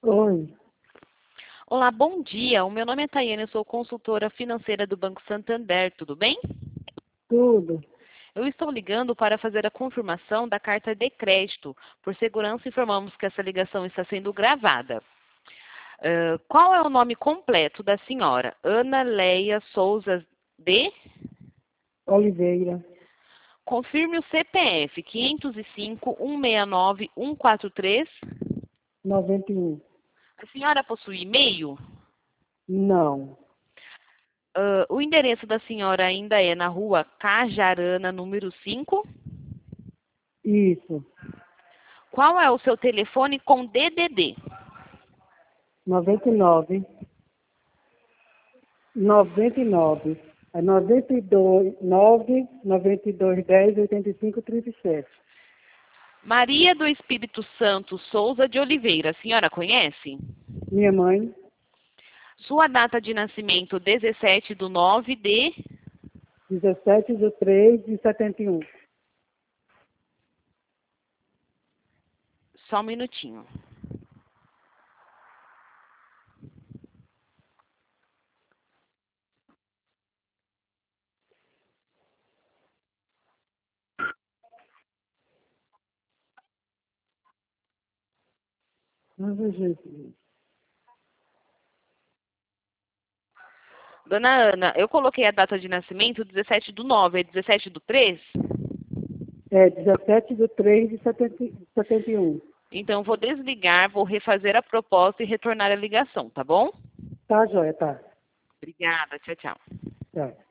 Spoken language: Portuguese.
Oi, Olá, bom dia. O meu nome é Tayane, eu sou consultora financeira do Banco Santander, tudo bem? tudo. Eu estou ligando para fazer a confirmação da carta de crédito. Por segurança, informamos que essa ligação está sendo gravada. Qual é o nome completo da senhora? Ana Leia Souza de? Oliveira, Confirme o CPF 505-169-143. 91. A senhora possui e-mail? Não, O endereço da senhora ainda é na rua Cajarana, número 5. isso. Qual é o seu telefone com DDD? 99, 99. É 92, 9, 92, 10, 85, 37. Maria do Espírito Santo Souza de Oliveira. A senhora conhece? Minha mãe, Sua data de nascimento, 17/9 de... 17 de 3 de 71. Só um minutinho. Nossa, Jesus. Dona Ana, eu coloquei a data de nascimento 17/9, é 17/3? É 17 de 3 de 71. Então, vou desligar, vou refazer a proposta e retornar a ligação, tá bom? Tá, joia, tá. Obrigada, tchau, tchau. Tá.